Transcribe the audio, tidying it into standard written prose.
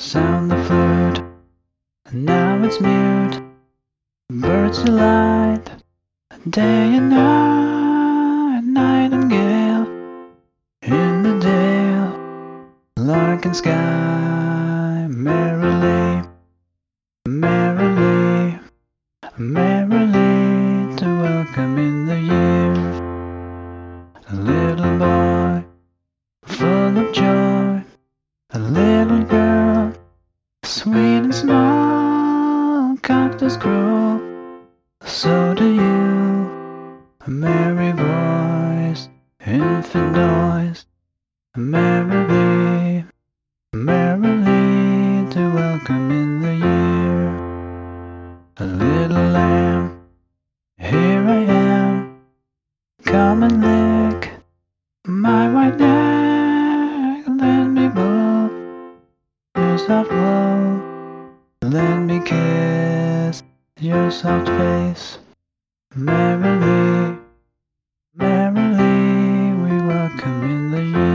sound the flute, and now it's mute. Birds delight, day and night, nightingale in the dale, lark and sky, merrily, merrily, merrily to welcome in the year. A little boy, full of joy, a little girl, sweet and small, cactus grow, so do you. A merry voice, infant noise, merrily, merrily to welcome in the year. A little lamb, here I am, come and lick my white neck, let me blow your soft wool, let me kiss your soft face. Merrily, merrily we welcome in the year.